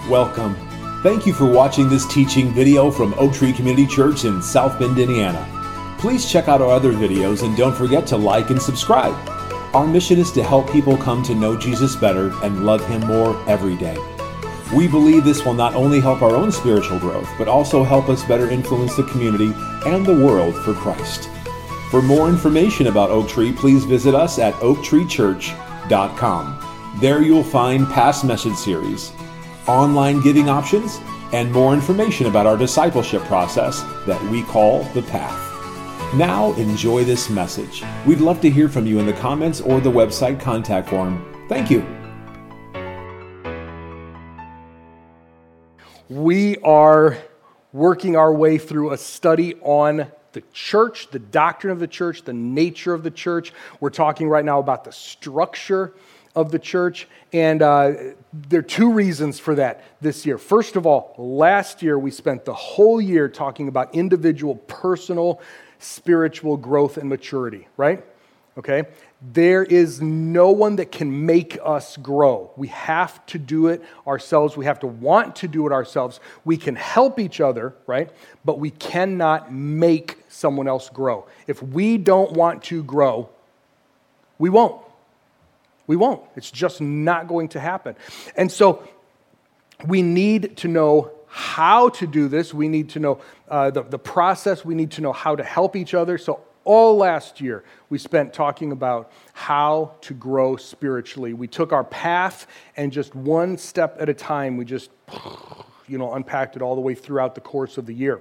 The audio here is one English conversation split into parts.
Welcome. Thank you for watching this teaching video from Oak Tree Community Church in South Bend, Indiana. Please check out our other videos and don't forget to like and subscribe. Our mission is to help people come to know Jesus better and love Him more every day. We believe this will not only help our own spiritual growth, but also help us better influence the community and the world for Christ. For more information about Oak Tree, please visit us at oaktreechurch.com. There you'll find past message series, online giving options, and more information about our discipleship process that we call The Path. Now enjoy this message. We'd love to hear from you in the comments or the website contact form. Thank you. We are working our way through a study on the church, the doctrine of the church, the nature of the church. We're talking right now about the structure of the church, and there are two reasons for that this year. First of all, last year we spent the whole year talking about individual, personal, spiritual growth and maturity, right? Okay? There is no one that can make us grow. We have to do it ourselves. We have to want to do it ourselves. We can help each other, right? But we cannot make someone else grow. If we don't want to grow, we won't. We won't. It's just not going to happen. And so we need to know how to do this. We need to know the process. We need to know how to help each other. So all last year, we spent talking about how to grow spiritually. We took our path and just one step at a time, we just, unpacked it all the way throughout the course of the year.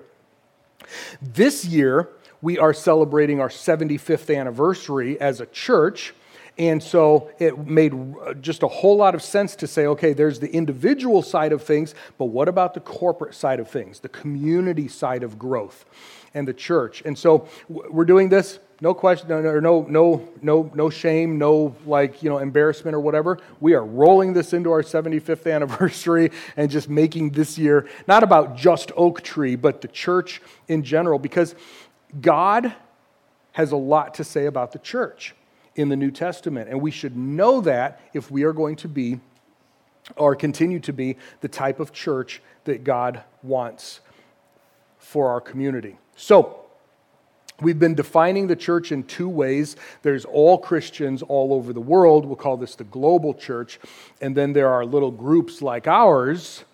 This year, we are celebrating our 75th anniversary as a church. And so it made just a whole lot of sense to say, okay, there's the individual side of things, but what about the corporate side of things, the community side of growth and the church? And so we're doing this, no question, no shame, no embarrassment or whatever. We are rolling this into our 75th anniversary and just making this year not about just Oak Tree, but the church in general, because God has a lot to say about the church in the New Testament. And we should know that if we are going to be, or continue to be, the type of church that God wants for our community. So, we've been defining the church in two ways. There's all Christians all over the world. We'll call this the global church. And then there are little groups like ours,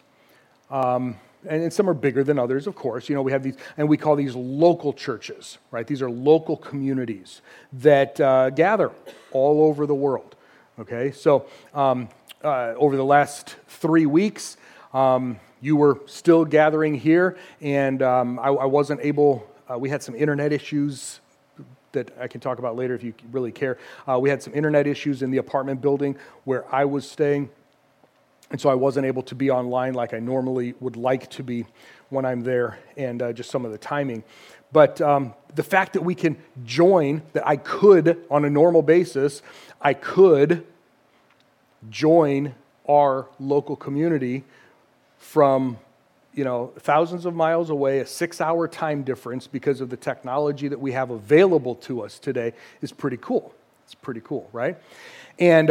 and some are bigger than others, of course. We have these, and we call these local churches, right? These are local communities that gather all over the world, okay? So over the last 3 weeks, you were still gathering here, and I wasn't able, we had some internet issues that I can talk about later if you really care. We had some internet issues in the apartment building where I was staying. And so I wasn't able to be online like I normally would like to be when I'm there, and just some of the timing. But the fact that we can join, that I could, on a normal basis, I could join our local community from, thousands of miles away, a 6-hour time difference because of the technology that we have available to us today is pretty cool. It's pretty cool, right? And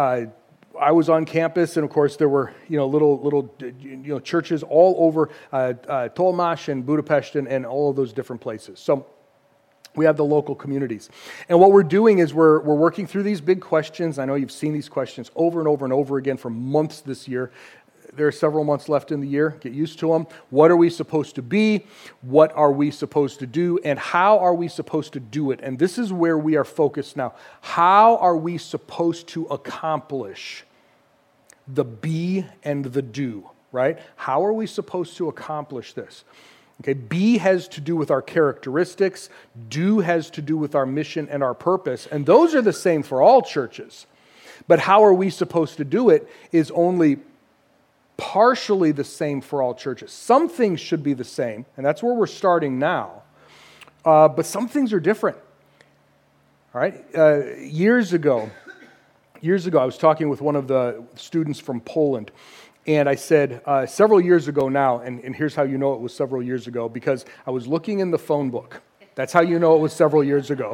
I was on campus, and of course there were little churches all over Tolmas and Budapest and all of those different places. So we have the local communities, and what we're doing is we're working through these big questions. I know you've seen these questions over and over and over again for months this year. There are several months left in the year. Get used to them. What are we supposed to be? What are we supposed to do? And how are we supposed to do it? And this is where we are focused now. How are we supposed to accomplish the be and the do, right? How are we supposed to accomplish this? Okay, be has to do with our characteristics. Do has to do with our mission and our purpose. And those are the same for all churches. But how are we supposed to do it is only partially the same for all churches. Some things should be the same, and that's where we're starting now. But some things are different. All right? Years ago, I was talking with one of the students from Poland, and I said, several years ago now, and here's how you know it was several years ago, because I was looking in the phone book. That's how you know it was several years ago.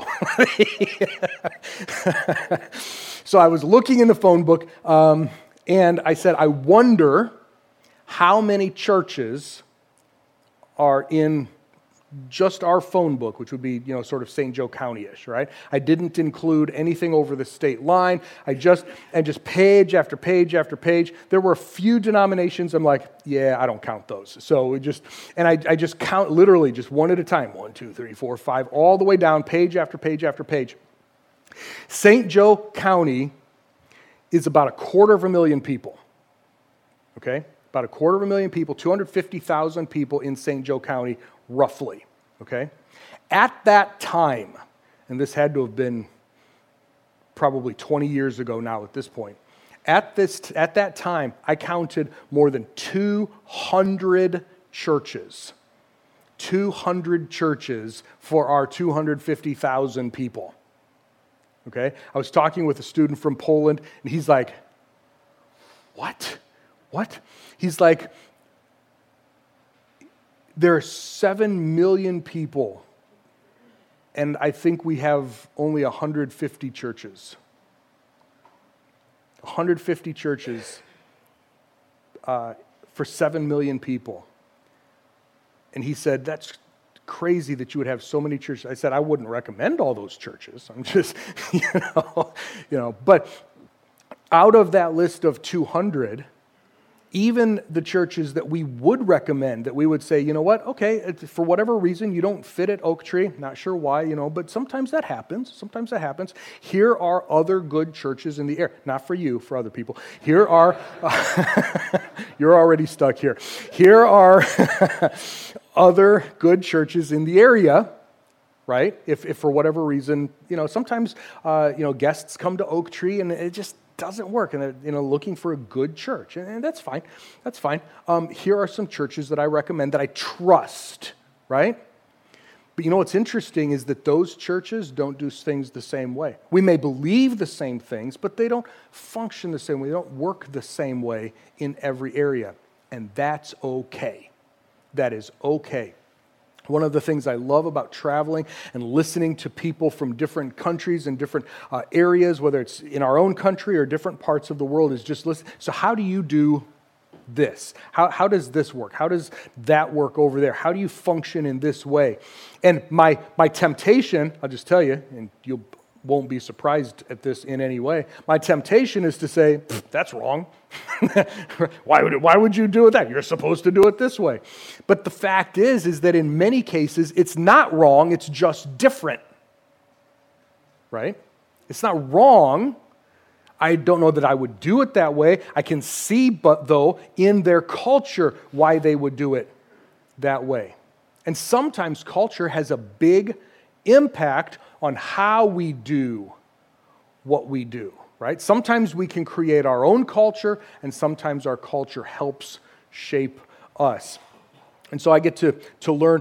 So I was looking in the phone book, and I said, I wonder how many churches are in just our phone book, which would be, sort of St. Joe County-ish, right? I didn't include anything over the state line. Just page after page after page. There were a few denominations I'm like, yeah, I don't count those. So I just count literally just one at a time. 1, 2, 3, 4, 5, all the way down, page after page after page. St. Joe County is about 250,000 people, okay? About 250,000 people, 250,000 people in St. Joe County, roughly, okay? At that time, and this had to have been probably 20 years ago now at this point, at that time, I counted more than 200 churches. 200 churches for our 250,000 people, okay? I was talking with a student from Poland, and he's like, what? He's like, there are 7 million people, and I think we have only 150 churches. 150 churches for 7 million people. And he said, that's crazy that you would have so many churches. I said, I wouldn't recommend all those churches. I'm just, but out of that list of 200, even the churches that we would recommend, that we would say, you know what, okay, for whatever reason, you don't fit at Oak Tree, not sure why, but sometimes that happens. Here are other good churches in the area. Not for you, for other people. Here are, you're already stuck here. Here are other good churches in the area, right? If for whatever reason, sometimes, guests come to Oak Tree and it just doesn't work, and they're looking for a good church, and that's fine. That's fine. Here are some churches that I recommend that I trust, right? But what's interesting is that those churches don't do things the same way. We may believe the same things, but they don't function the same way. They don't work the same way in every area, and that's okay. That is okay. One of the things I love about traveling and listening to people from different countries and different areas, whether it's in our own country or different parts of the world, is just listen. So how do you do this? How does this work? How does that work over there? How do you function in this way? And my temptation, I'll just tell you, and you won't be surprised at this in any way, my temptation is to say, that's wrong. Why would you do it that? You're supposed to do it this way. But the fact is that in many cases, it's not wrong, it's just different. Right? It's not wrong. I don't know that I would do it that way. I can see, but though, in their culture, why they would do it that way. And sometimes culture has a big impact on how we do what we do, right? Sometimes we can create our own culture, and sometimes our culture helps shape us. And so I get to learn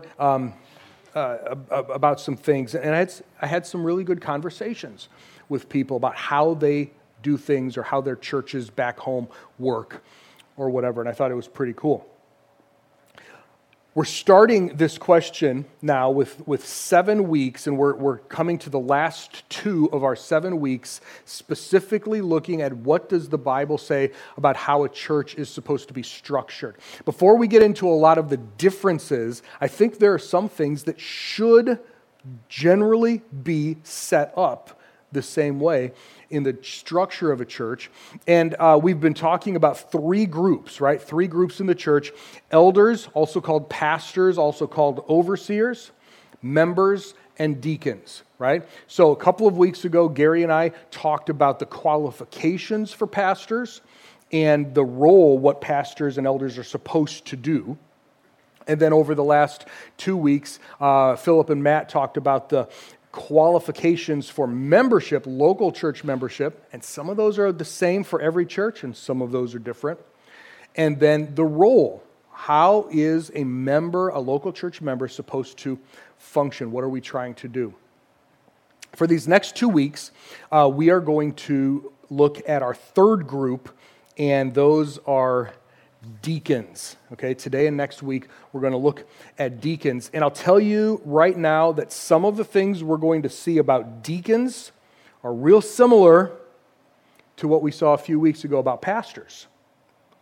about some things, and I had some really good conversations with people about how they do things or how their churches back home work or whatever, and I thought it was pretty cool. We're starting this question now with 7 weeks, and we're coming to the last 2 of our 7 weeks, specifically looking at what does the Bible say about how a church is supposed to be structured. Before we get into a lot of the differences, I think there are some things that should generally be set up the same way in the structure of a church. And we've been talking about 3 groups, right? 3 groups in the church. Elders, also called pastors, also called overseers, members, and deacons, right? So a couple of weeks ago, Gary and I talked about the qualifications for pastors and the role, what pastors and elders are supposed to do. And then over the last 2 weeks, Philip and Matt talked about the qualifications for membership, local church membership, and some of those are the same for every church, and some of those are different. And then the role. How is a member, a local church member, supposed to function? What are we trying to do? For these next 2 weeks, we are going to look at our 3rd group, and those are deacons. Okay, today and next week, we're going to look at deacons. And I'll tell you right now that some of the things we're going to see about deacons are real similar to what we saw a few weeks ago about pastors.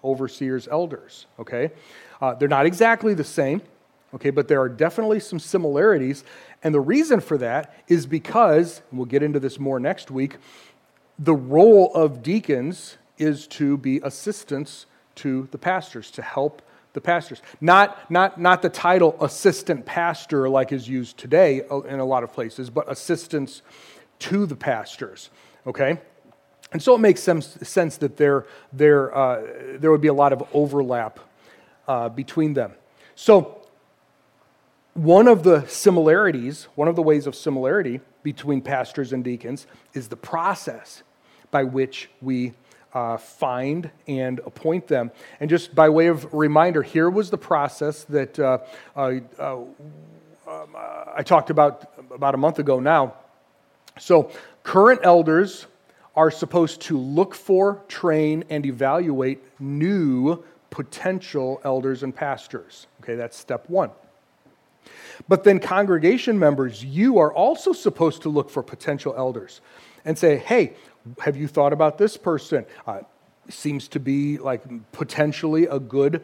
overseers, elders, okay? They're not exactly the same, okay, but there are definitely some similarities. And the reason for that is because, and we'll get into this more next week, the role of deacons is to be assistants to the pastors, to help the pastors. Not the title assistant pastor like is used today in a lot of places, but assistants to the pastors, okay? And so it makes some sense that there would be a lot of overlap between them. So one of the ways of similarity between pastors and deacons is the process by which we find and appoint them. And just by way of reminder, here was the process that I talked about a month ago now. So current elders are supposed to look for, train, and evaluate new potential elders and pastors. Okay, that's step one. But then congregation members, you are also supposed to look for potential elders and say, hey, have you thought about this person? Seems to be like potentially a good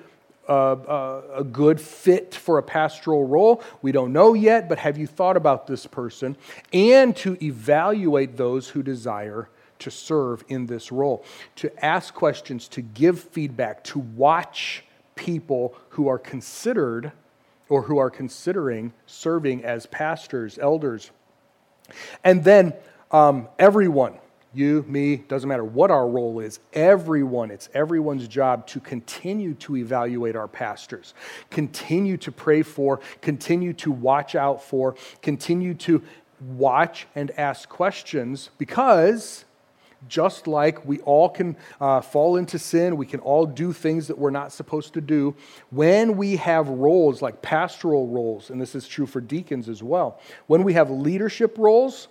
fit for a pastoral role. We don't know yet, but have you thought about this person? And to evaluate those who desire to serve in this role, to ask questions, to give feedback, to watch people who are considered or who are considering serving as pastors, elders. And then everyone, you, me, doesn't matter what our role is, it's everyone's job to continue to evaluate our pastors, continue to pray for, continue to watch out for, continue to watch and ask questions, because just like we all can fall into sin, we can all do things that we're not supposed to do. When we have roles like pastoral roles, and this is true for deacons as well, when we have leadership roles,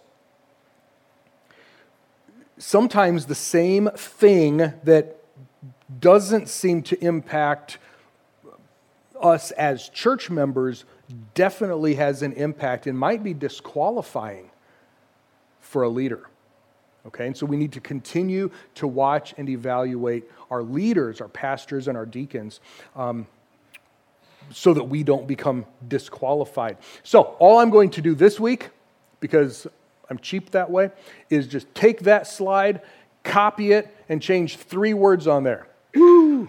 sometimes the same thing that doesn't seem to impact us as church members definitely has an impact and might be disqualifying for a leader. Okay, and so we need to continue to watch and evaluate our leaders, our pastors, and our deacons so that we don't become disqualified. So all I'm going to do this week, because I'm cheap that way, is just take that slide, copy it, and change 3 words on there. Woo!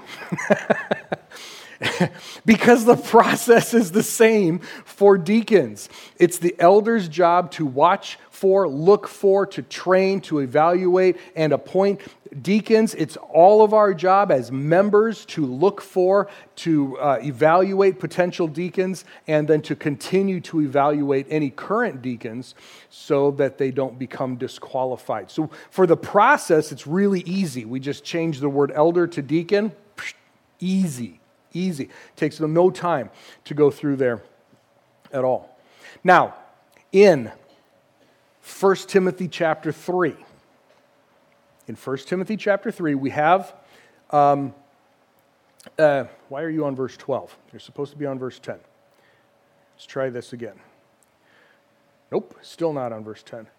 Because the process is the same for deacons. It's the elder's job to watch for, look for, to train, to evaluate, and appoint. Deacons, it's all of our job as members to look for, to evaluate potential deacons, and then to continue to evaluate any current deacons so that they don't become disqualified. So for the process, it's really easy. We just change the word elder to deacon. Easy. Takes them no time to go through there at all. Now, in 1 Timothy chapter 3, we have, why are you on verse 12? You're supposed to be on verse 10. Let's try this again. Nope, still not on verse 10.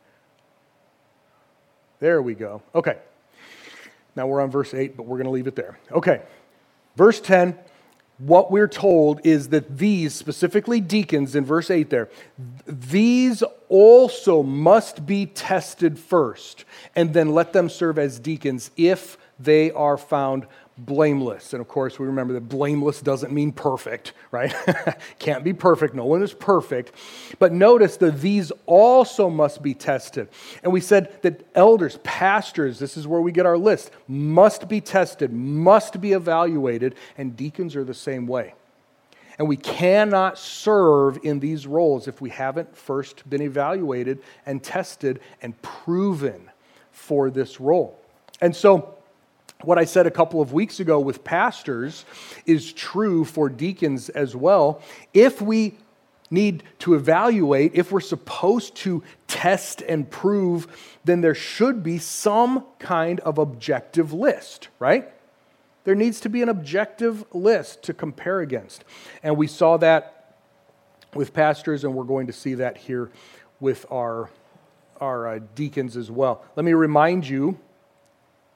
There we go. Okay. Now we're on verse 8, but we're going to leave it there. Okay. Verse 10. What we're told is that these, specifically deacons in verse 8 there, these also must be tested first, and then let them serve as deacons if they are found blameless. And of course, we remember that blameless doesn't mean perfect, right? Can't be perfect. No one is perfect. But notice that these also must be tested. And we said that elders, pastors, this is where we get our list, must be tested, must be evaluated, and deacons are the same way. And we cannot serve in these roles if we haven't first been evaluated and tested and proven for this role. And so, what I said a couple of weeks ago with pastors is true for deacons as well. If we need to evaluate, if we're supposed to test and prove, then there should be some kind of objective list, right? There needs to be an objective list to compare against. And we saw that with pastors, and we're going to see that here with our deacons as well. Let me remind you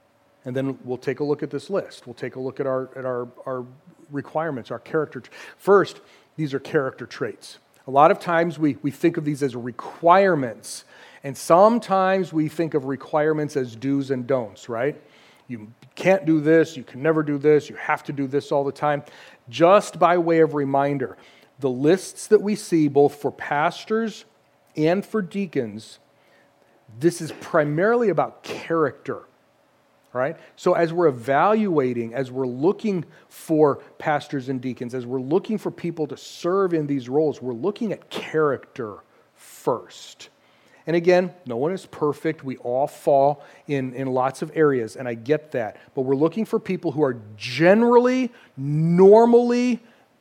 And then we'll take a look at this list. We'll take a look at our requirements, our character. First, these are character traits. A lot of times we think of these as requirements, and sometimes we think of requirements as do's and don'ts, right? You can't do this, you can never do this, you have to do this all the time. Just by way of reminder, the lists that we see both for pastors and for deacons, this is primarily about character. Right? So as we're evaluating, as we're looking for pastors and deacons, as we're looking for people to serve in these roles, we're looking at character first. And again, no one is perfect. We all fall in lots of areas, and I get that. But we're looking for people who are generally normally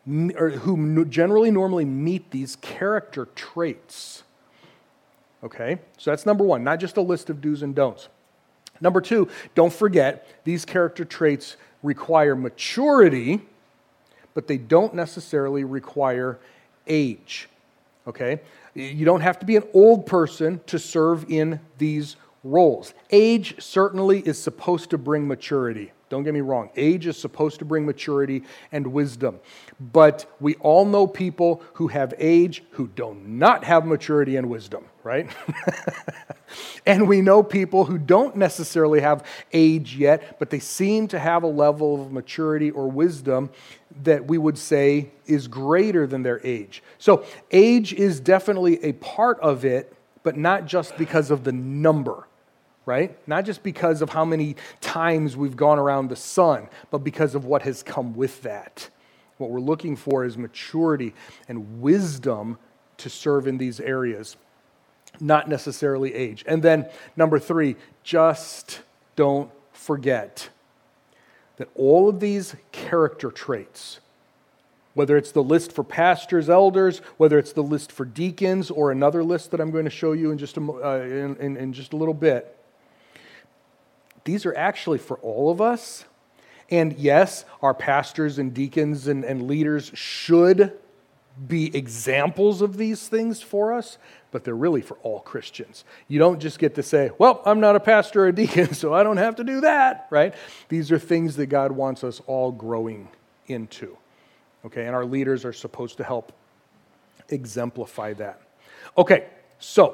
meet these character traits. Okay? So that's number one, not just a list of do's and don'ts. Number two, don't forget, these character traits require maturity, but they don't necessarily require age, okay? You don't have to be an old person to serve in these roles. Age certainly is supposed to bring maturity. Don't get me wrong. Age is supposed to bring maturity and wisdom. But we all know people who have age who do not have maturity and wisdom, right? And we know people who don't necessarily have age yet, but they seem to have a level of maturity or wisdom that we would say is greater than their age. So age is definitely a part of it, but not just because of the number. Right? Not just because of how many times we've gone around the sun, but because of what has come with that. What we're looking for is maturity and wisdom to serve in these areas, not necessarily age. And then number three, just don't forget that all of these character traits, whether it's the list for pastors, elders, whether it's the list for deacons, or another list that I'm going to show you in just a little bit, these are actually for all of us. And yes, our pastors and deacons and leaders should be examples of these things for us, but they're really for all Christians. You don't just get to say, well, I'm not a pastor or a deacon, so I don't have to do that, right? These are things that God wants us all growing into, okay? And our leaders are supposed to help exemplify that. Okay, so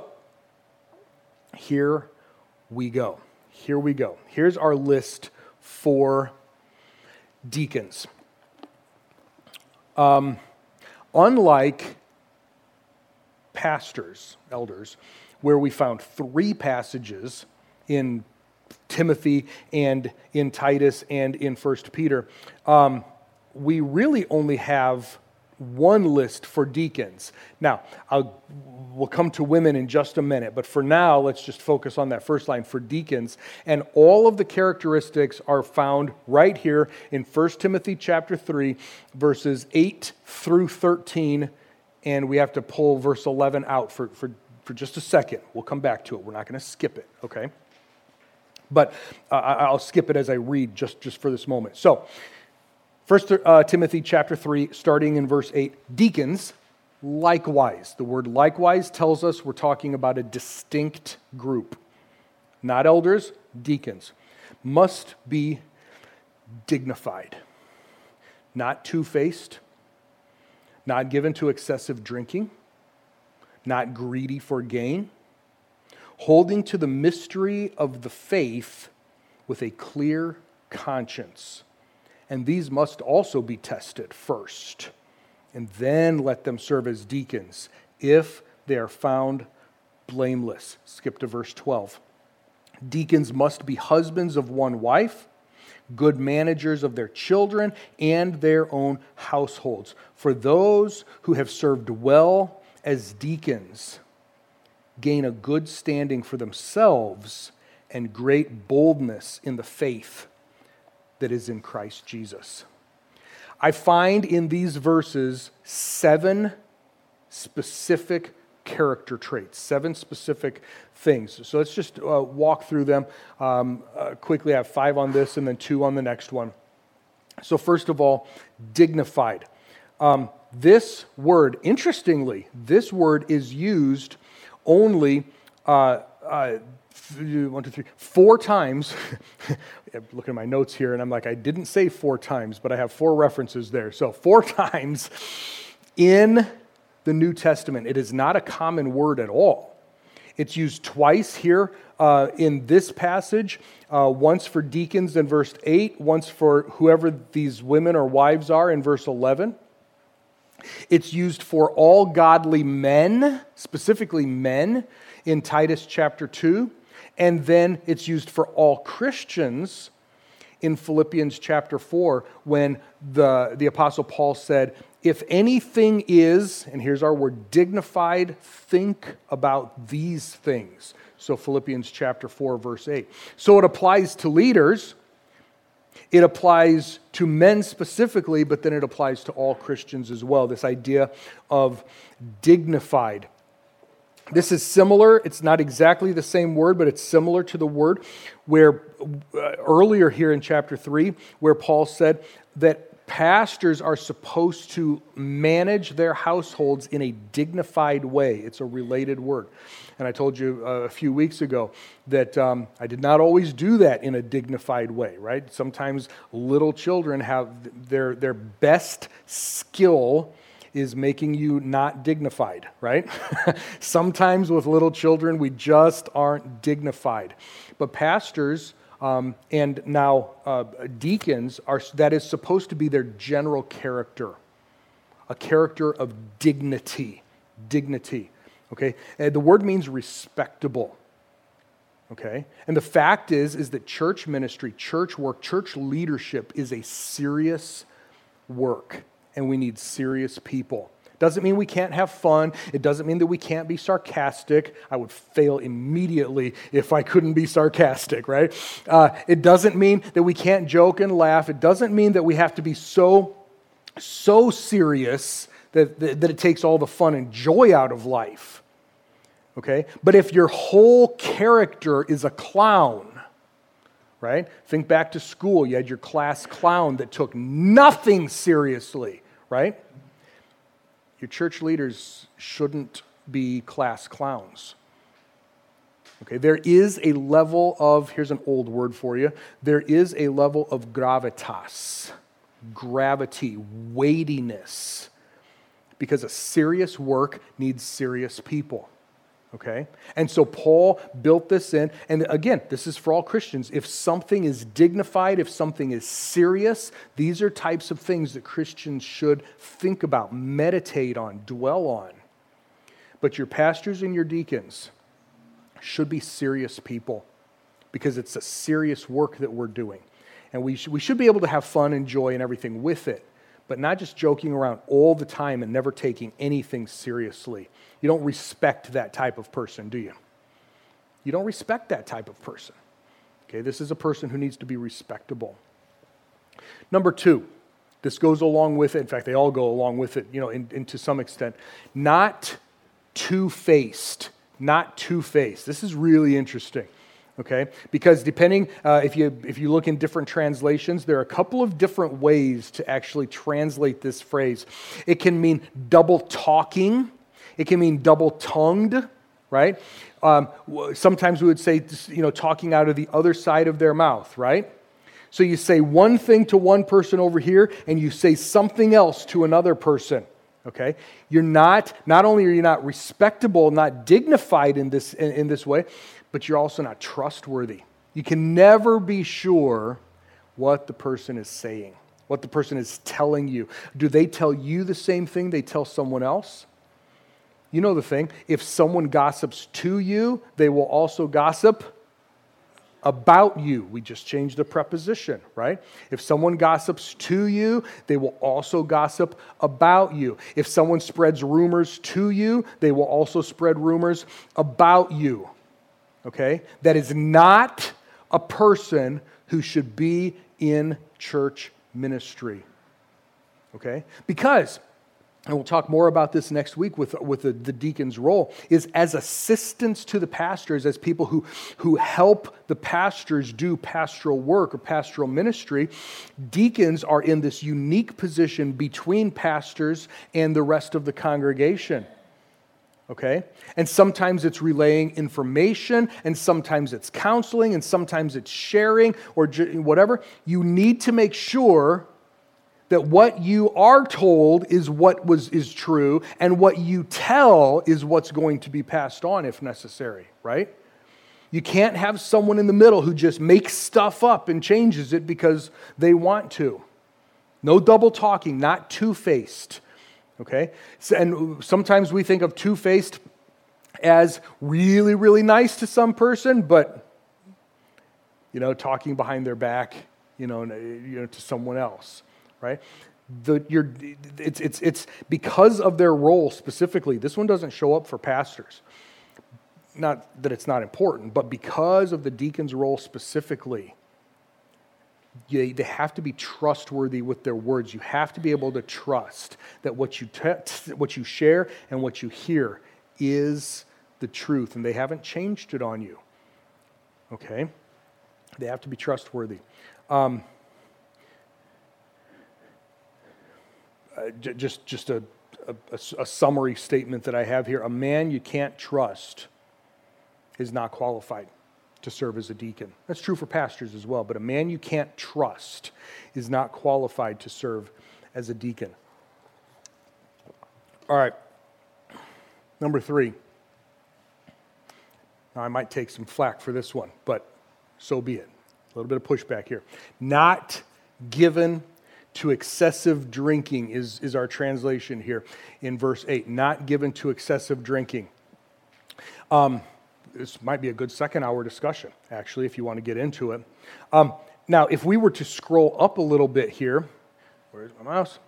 here we go. Here's our list for deacons. Unlike pastors, elders, where we found 3 passages in Timothy and in Titus and in 1 Peter, we really only have one list for deacons. Now, we'll come to women in just a minute, but for now, let's just focus on that first line for deacons. And all of the characteristics are found right here in 1 Timothy chapter 3, verses 8 through 13, and we have to pull verse 11 out for just a second. We'll come back to it. We're not going to skip it, okay? But I'll skip it as I read just for this moment. So, 1 Timothy chapter 3, starting in verse 8, deacons, likewise. The word likewise tells us we're talking about a distinct group. Not elders, deacons. Must be dignified. Not two-faced. Not given to excessive drinking. Not greedy for gain. Holding to the mystery of the faith with a clear conscience. And these must also be tested first, and then let them serve as deacons if they are found blameless. Skip to verse 12. Deacons must be husbands of one wife, good managers of their children and their own households. For those who have served well as deacons gain a good standing for themselves and great boldness in the faith that is in Christ Jesus. I find in these verses 7 specific character traits, 7 specific things. So let's just walk through them quickly. I have 5 on this and then 2 on the next one. So first of all, dignified. This word, interestingly, this word is used only 4 times. I'm looking at my notes here, and I'm like, I didn't say 4 times, but I have 4 references there. So 4 times in the New Testament. It is not a common word at all. It's used twice here in this passage, once for deacons in verse 8, once for whoever these women or wives are in verse 11. It's used for all godly men, specifically men, in Titus chapter 2. And then it's used for all Christians in Philippians chapter 4 when the Apostle Paul said, if anything is, and here's our word, dignified, think about these things. So Philippians chapter 4, verse 8. So it applies to leaders, it applies to men specifically, but then it applies to all Christians as well, this idea of dignified. This is similar, it's not exactly the same word, but it's similar to the word where earlier here in chapter 3, where Paul said that pastors are supposed to manage their households in a dignified way. It's a related word. And I told you a few weeks ago that I did not always do that in a dignified way, right? Sometimes little children have their best skill is making you not dignified, right? Sometimes with little children, we just aren't dignified. But pastors and now deacons, that is supposed to be their general character, a character of dignity, okay? And the word means respectable, okay? And the fact is that church ministry, church work, church leadership is a serious work. And we need serious people. Doesn't mean we can't have fun. It doesn't mean that we can't be sarcastic. I would fail immediately if I couldn't be sarcastic, right? It doesn't mean that we can't joke and laugh. It doesn't mean that we have to be so serious that it takes all the fun and joy out of life, okay? But if your whole character is a clown, right? Think back to school. You had your class clown that took nothing seriously, right? Your church leaders shouldn't be class clowns. Okay, there is a level of, here's an old word for you, there is a level of gravitas, gravity, weightiness, because a serious work needs serious people. Okay? And so Paul built this in, and again, this is for all Christians. If something is dignified, if something is serious, these are types of things that Christians should think about, meditate on, dwell on. But your pastors and your deacons should be serious people because it's a serious work that we're doing. And we should be able to have fun and joy and everything with it, but not just joking around all the time and never taking anything seriously. You don't respect that type of person, do you? You don't respect that type of person. Okay, this is a person who needs to be respectable. Number 2, this goes along with it. In fact, they all go along with it, to some extent. Not two-faced. Not two-faced. This is really interesting. Okay, because depending, if you look in different translations, there are a couple of different ways to actually translate this phrase. It can mean double talking. It can mean double-tongued, right? Sometimes we would say, talking out of the other side of their mouth, right? So you say one thing to one person over here, and you say something else to another person, okay? Not only are you not respectable, not dignified in this way, but you're also not trustworthy. You can never be sure what the person is saying, what the person is telling you. Do they tell you the same thing they tell someone else? You know the thing, if someone gossips to you, they will also gossip about you. We just changed the preposition, right? If someone gossips to you, they will also gossip about you. If someone spreads rumors to you, they will also spread rumors about you. Okay? That is not a person who should be in church ministry. Okay? Because, and we'll talk more about this next week with the deacon's role, is as assistants to the pastors, as people who help the pastors do pastoral work or pastoral ministry, deacons are in this unique position between pastors and the rest of the congregation. okay? And sometimes it's relaying information, and sometimes it's counseling, and sometimes it's sharing, or whatever. You need to make sure that what you are told is what is true, and what you tell is what's going to be passed on if necessary, right? You can't have someone in the middle who just makes stuff up and changes it because they want to. No double talking, not two-faced, okay? And sometimes we think of two-faced as really, really nice to some person, but, talking behind their back, to someone else, right? It's because of their role specifically. This one doesn't show up for pastors. Not that it's not important, but because of the deacon's role specifically, they have to be trustworthy with their words. You have to be able to trust that what you share and what you hear is the truth, and they haven't changed it on you. Okay? They have to be trustworthy. Just a summary statement that I have here. A man you can't trust is not qualified to serve as a deacon. That's true for pastors as well, but a man you can't trust is not qualified to serve as a deacon. All right, number 3. Now, I might take some flack for this one, but so be it. A little bit of pushback here. Not given to excessive drinking is our translation here in verse 8. Not given to excessive drinking. This might be a good second-hour discussion, actually, if you want to get into it. Now, if we were to scroll up a little bit here, where's my mouse?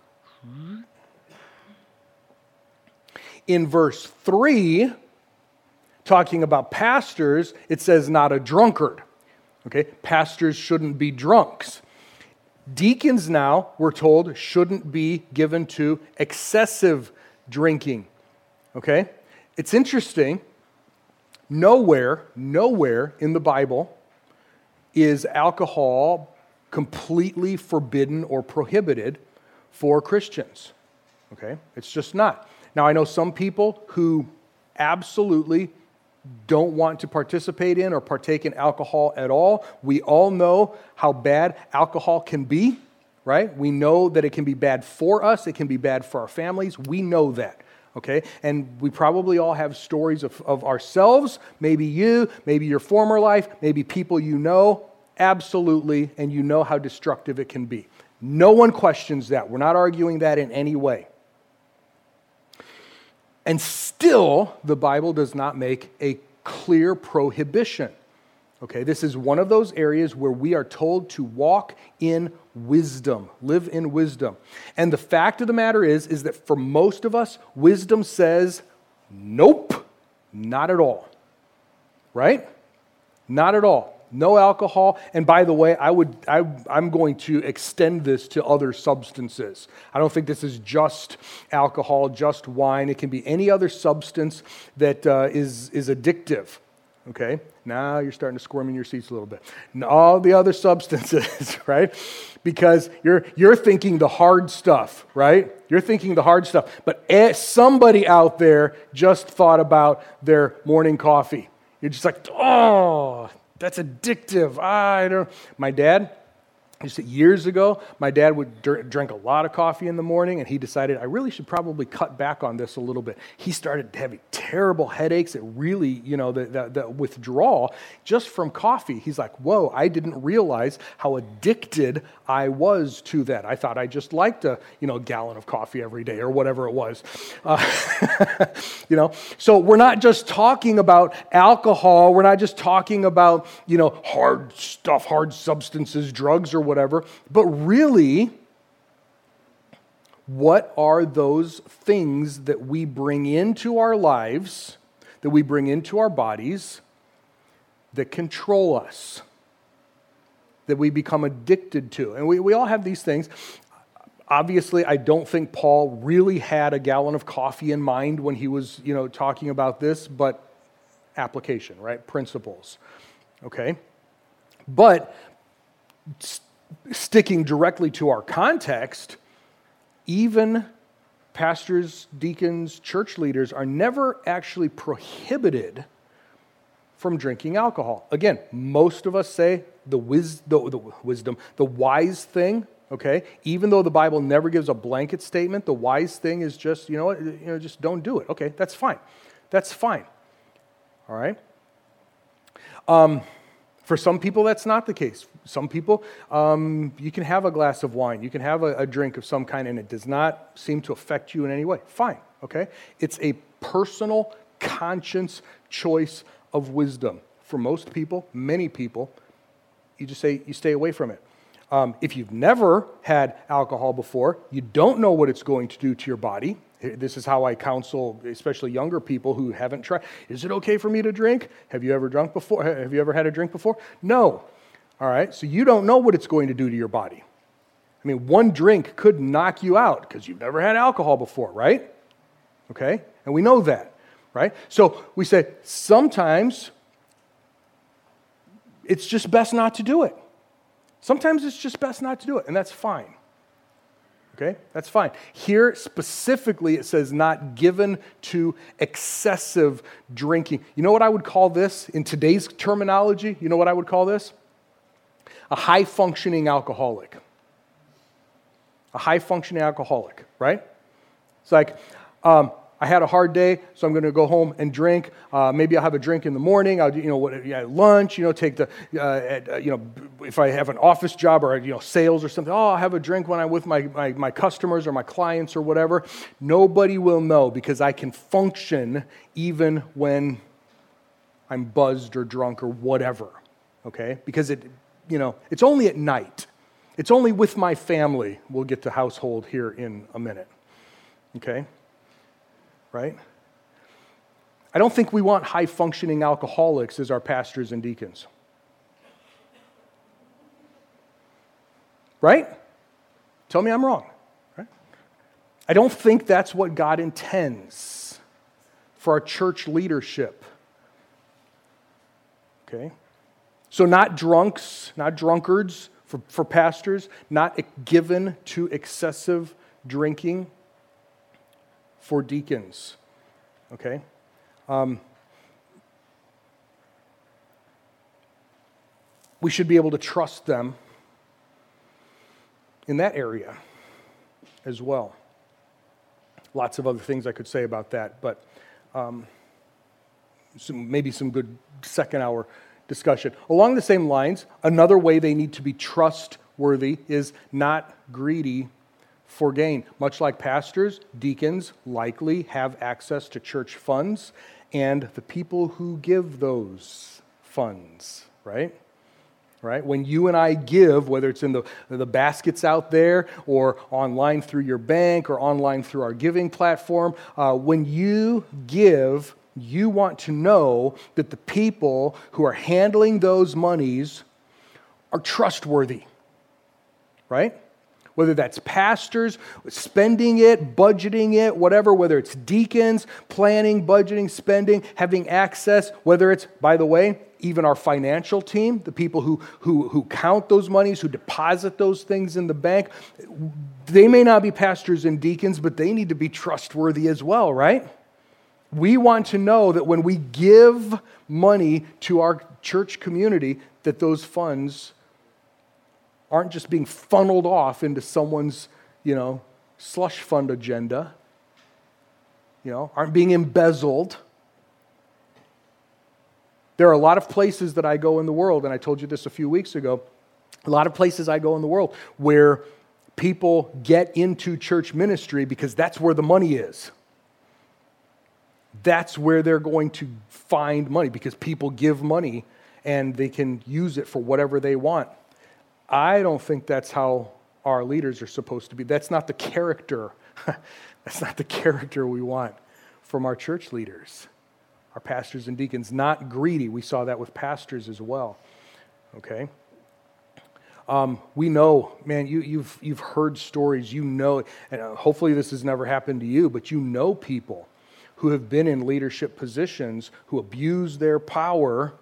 In verse 3, talking about pastors, it says not a drunkard. Okay, pastors shouldn't be drunks. Deacons now, we're told, shouldn't be given to excessive drinking. Okay, it's interesting. Nowhere in the Bible is alcohol completely forbidden or prohibited for Christians. Okay? It's just not. Now, I know some people who absolutely don't want to participate in or partake in alcohol at all. We all know how bad alcohol can be, right? We know that it can be bad for us. It can be bad for our families. We know that. Okay, and we probably all have stories of ourselves, maybe you, maybe your former life, maybe people you know, absolutely, and you know how destructive it can be. No one questions that. We're not arguing that in any way. And still, the Bible does not make a clear prohibition. Okay, this is one of those areas where we are told to walk in wisdom, live in wisdom. And the fact of the matter is that for most of us, wisdom says, nope, not at all. Right? Not at all. No alcohol. And by the way, I'm going to extend this to other substances. I don't think this is just alcohol, just wine. It can be any other substance that is addictive. Okay, now you're starting to squirm in your seats a little bit. And all the other substances, right? Because you're thinking the hard stuff, right? You're thinking the hard stuff. But somebody out there just thought about their morning coffee. You're just like, oh, that's addictive. My dad, years ago, my dad would drink a lot of coffee in the morning, and he decided, I really should probably cut back on this a little bit. He started having terrible headaches. It really, the withdrawal just from coffee. He's like, whoa, I didn't realize how addicted I was to that. I thought I just liked a gallon of coffee every day or whatever it was. So we're not just talking about alcohol. We're not just talking about, hard stuff, hard substances, drugs or whatever, but really, what are those things that we bring into our lives, that we bring into our bodies, that control us, that we become addicted to? And we all have these things. Obviously, I don't think Paul really had a gallon of coffee in mind when he was, talking about this, but application, right? Principles, okay? But sticking directly to our context, even pastors, deacons, church leaders are never actually prohibited from drinking alcohol. Again, most of us say the wise thing, okay? Even though the Bible never gives a blanket statement, the wise thing is just, just don't do it. Okay, that's fine. That's fine. All right? For some people, that's not the case. Some people, you can have a glass of wine, you can have a drink of some kind, and it does not seem to affect you in any way. Fine, okay? It's a personal conscience choice of wisdom. For most people, many people, you just say you stay away from it. If you've never had alcohol before, you don't know what it's going to do to your body. This is how I counsel, especially younger people who haven't tried. Is it okay for me to drink? Have you ever drunk before? Have you ever had a drink before? No. All right, so you don't know what it's going to do to your body. I mean, one drink could knock you out because you've never had alcohol before, right? Okay, and we know that, right? So we say sometimes it's just best not to do it. Sometimes it's just best not to do it, and that's fine. Okay, that's fine. Here specifically it says not given to excessive drinking. You know what I would call this in today's terminology? You know what I would call this? A high-functioning alcoholic. A high-functioning alcoholic, right? It's like, I had a hard day, so I'm going to go home and drink. Maybe I'll have a drink in the morning. I'll, at lunch, take the, if I have an office job or, sales or something, I'll have a drink when I'm with my customers or my clients or whatever. Nobody will know because I can function even when I'm buzzed or drunk or whatever, okay? Because it's only at night. It's only with my family. We'll get to household here in a minute, okay? Right? I don't think we want high-functioning alcoholics as our pastors and deacons. Right? Tell me I'm wrong. Right? I don't think that's what God intends for our church leadership. Okay? So not drunks, not drunkards for pastors, not given to excessive drinking for deacons, okay? We should be able to trust them in that area as well. Lots of other things I could say about that, but maybe some good second hour discussion. Along the same lines, another way they need to be trustworthy is not greedy for gain. Much like pastors, deacons likely have access to church funds and the people who give those funds, right? Right? When you and I give, whether it's in the baskets out there or online through your bank or online through our giving platform, when you give, you want to know that the people who are handling those monies are trustworthy, right? Whether that's pastors, spending it, budgeting it, whatever, whether it's deacons, planning, budgeting, spending, having access, whether it's, by the way, even our financial team, the people who count those monies, who deposit those things in the bank, they may not be pastors and deacons, but they need to be trustworthy as well, right? We want to know that when we give money to our church community, that those funds aren't just being funneled off into someone's, slush fund agenda, aren't being embezzled. There are a lot of places that I go in the world, and I told you this a few weeks ago, a lot of places I go in the world where people get into church ministry because that's where the money is. That's where they're going to find money because people give money and they can use it for whatever they want. I don't think that's how our leaders are supposed to be. That's not the character. That's not the character we want from our church leaders, our pastors and deacons. Not greedy. We saw that with pastors as well. Okay. We know, man. You've heard stories. And hopefully this has never happened to you, but people who have been in leadership positions who abuse their power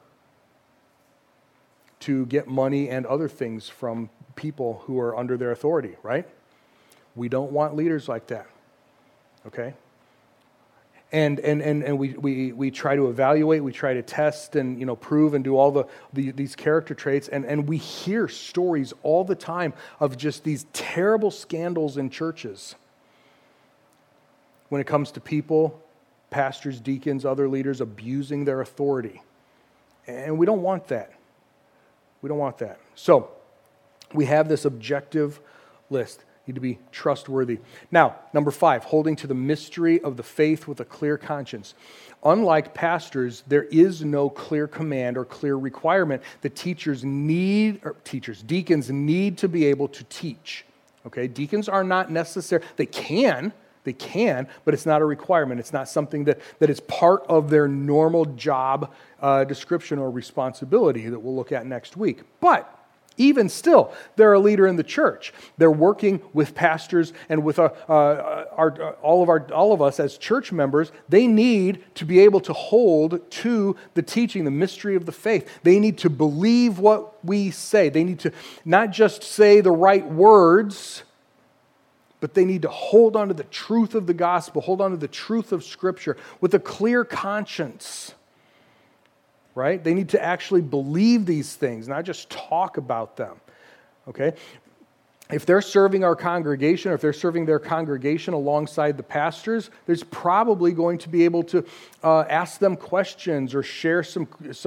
to get money and other things from people who are under their authority, right? We don't want leaders like that. okay? And we try to evaluate, we try to test and prove and do all these character traits, and we hear stories all the time of just these terrible scandals in churches when it comes to people, pastors, deacons, other leaders abusing their authority. And we don't want that. We don't want that. So we have this objective list. Need to be trustworthy. Now, number 5, holding to the mystery of the faith with a clear conscience. Unlike pastors, there is no clear command or clear requirement that deacons need to be able to teach. Okay, deacons are not necessary. They can, but it's not a requirement. It's not something that is part of their normal job description or responsibility that we'll look at next week. But even still, they're a leader in the church. They're working with pastors and with all of us as church members. They need to be able to hold to the teaching, the mystery of the faith. They need to believe what we say. They need to not just say the right words, but they need to hold on to the truth of the gospel, hold on to the truth of Scripture with a clear conscience. Right? They need to actually believe these things, not just talk about them. Okay? If they're serving our congregation, or if they're serving their congregation alongside the pastors, there's probably going to be able to ask them questions or share some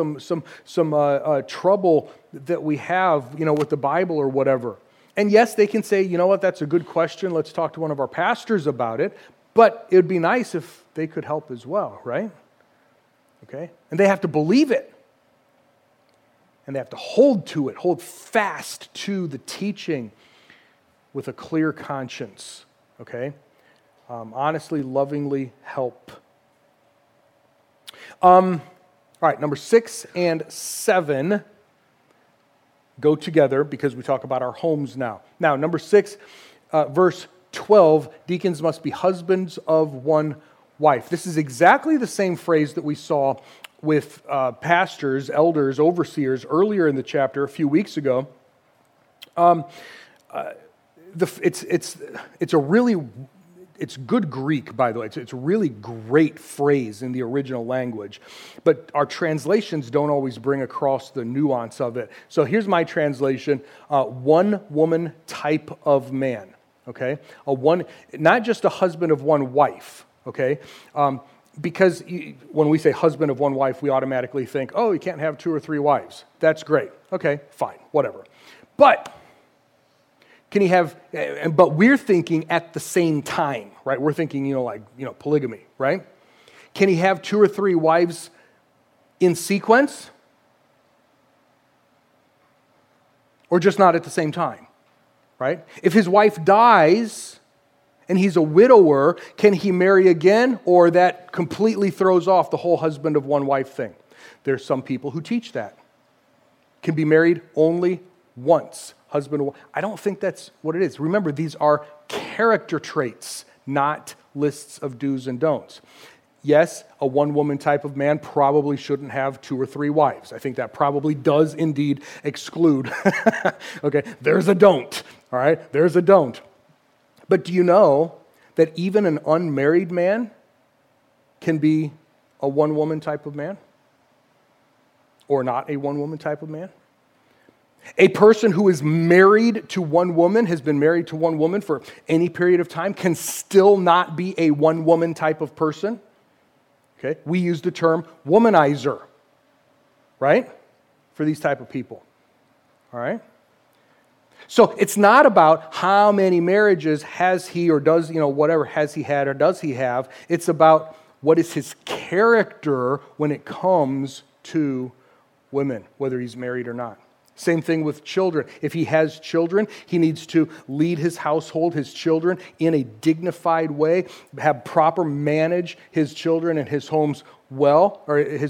trouble that we have, with the Bible or whatever. And yes, they can say, you know what, that's a good question. Let's talk to one of our pastors about it. But it would be nice if they could help as well, right? Okay? And they have to believe it. And they have to hold to it, hold fast to the teaching with a clear conscience. Okay? Honestly, lovingly help. All right, number 6 and 7 go together because we talk about our homes now. Now, number 6, verse 12, deacons must be husbands of one wife. This is exactly the same phrase that we saw with pastors, elders, overseers earlier in the chapter a few weeks ago. It's good Greek, by the way. It's a really great phrase in the original language, but our translations don't always bring across the nuance of it. So here's my translation: one woman type of man. Okay, not just a husband of one wife. Okay, because when we say husband of one wife, we automatically think, oh, you can't have 2 or 3 wives. That's great. Okay, fine, whatever. But can he have? But we're thinking at the same time, right? We're thinking, polygamy, right? Can he have 2 or 3 wives in sequence, or just not at the same time, right? If his wife dies and he's a widower, can he marry again, or that completely throws off the whole husband of one wife thing? There's some people who teach that. Can be married only once, husband and wife. I don't think that's what it is. Remember, these are character traits, not lists of do's and don'ts. Yes, a one-woman type of man probably shouldn't have 2 or 3 wives. I think that probably does indeed exclude. Okay, there's a don't, all right? There's a don't. But do you know that even an unmarried man can be a one-woman type of man? Or not a one-woman type of man? A person who is married to one woman, has been married to one woman for any period of time, can still not be a one-woman type of person. Okay? We use the term womanizer, right? For these type of people. All right? So it's not about how many marriages has he or does, whatever has he had or does he have. It's about what is his character when it comes to women, whether he's married or not. Same thing with children. If he has children, he needs to lead his household, his children, in a dignified way, have proper manage his children and his home well.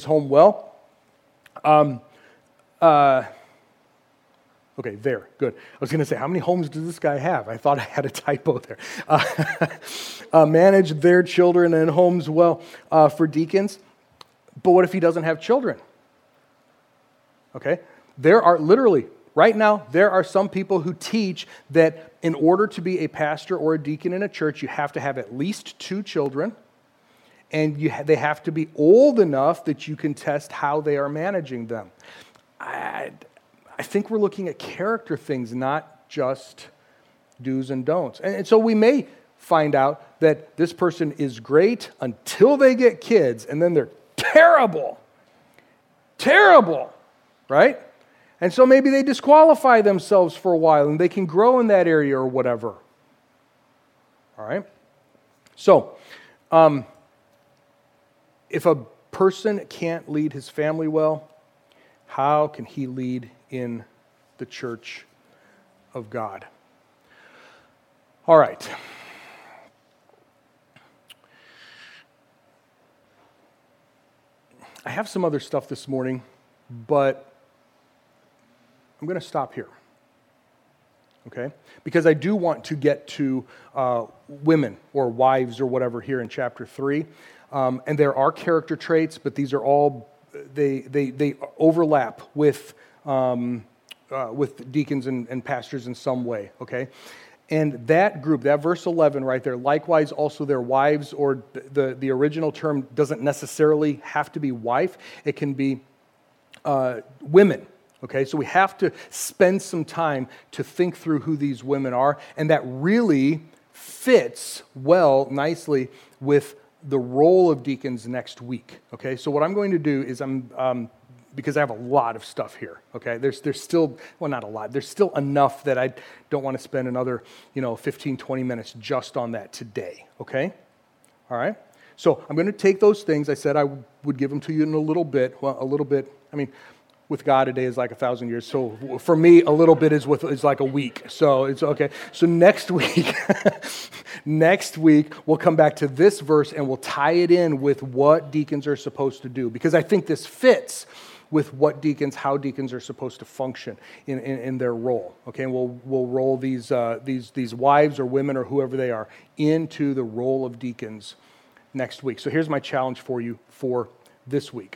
Okay, there, good. I was going to say, how many homes does this guy have? I thought I had a typo there. Manage their children and homes well for deacons. But what if he doesn't have children? Okay, there are literally right now, there are some people who teach that in order to be a pastor or a deacon in a church, you have to have at least 2 children, and they have to be old enough that you can test how they are managing them. I think we're looking at character things, not just do's and don'ts. And so we may find out that this person is great until they get kids, and then they're terrible, right? And so maybe they disqualify themselves for a while, and they can grow in that area or whatever. All right? So, if a person can't lead his family well, how can he lead in the church of God? All right. I have some other stuff this morning, but I'm going to stop here, okay? Because I do want to get to women or wives or whatever here in chapter 3. And there are character traits, but these are all, they overlap with deacons and pastors in some way, okay? And that group, that verse 11 right there, likewise also their wives, or the original term doesn't necessarily have to be wife. It can be women, okay? So we have to spend some time to think through who these women are, and that really fits well, nicely with the role of deacons next week, okay? So what I'm going to do is because I have a lot of stuff here, okay? There's still, well, not a lot. There's still enough that I don't want to spend another, 15, 20 minutes just on that today, okay? All right? So I'm going to take those things. I said I would give them to you in a little bit. Well, a little bit, with God, a day is like 1,000 years. So for me, a little bit is like a week. So it's okay. So next week, we'll come back to this verse and we'll tie it in with what deacons are supposed to do. Because I think this fits with how deacons are supposed to function in their role. Okay, and we'll roll these wives or women or whoever they are into the role of deacons next week. So here's my challenge for you for this week.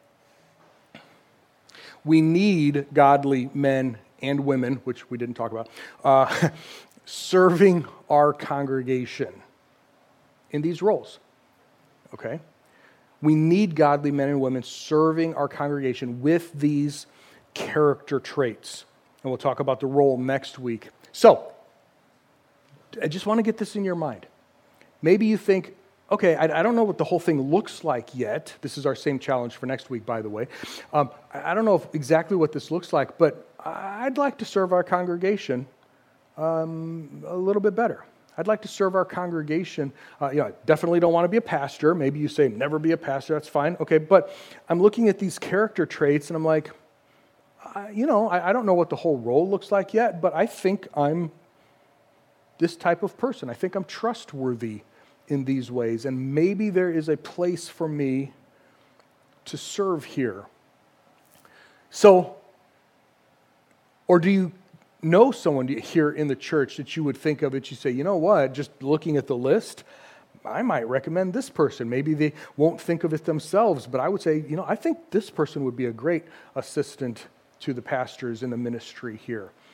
We need godly men and women, which we didn't talk about, serving our congregation in these roles. Okay? We need godly men and women serving our congregation with these character traits. And we'll talk about the role next week. So, I just want to get this in your mind. Maybe you think, okay, I don't know what the whole thing looks like yet. This is our same challenge for next week, by the way. I don't know exactly what this looks like, but I'd like to serve our congregation a little bit better. I'd like to serve our congregation. I definitely don't want to be a pastor. Maybe you say, never be a pastor. That's fine. Okay, but I'm looking at these character traits, and I'm like, I don't know what the whole role looks like yet, but I think I'm this type of person. I think I'm trustworthy in these ways, and maybe there is a place for me to serve here. So, or do you know someone here in the church that you would think of it, you say, you know what, just looking at the list, I might recommend this person. Maybe they won't think of it themselves, but I would say, I think this person would be a great assistant to the pastors in the ministry here.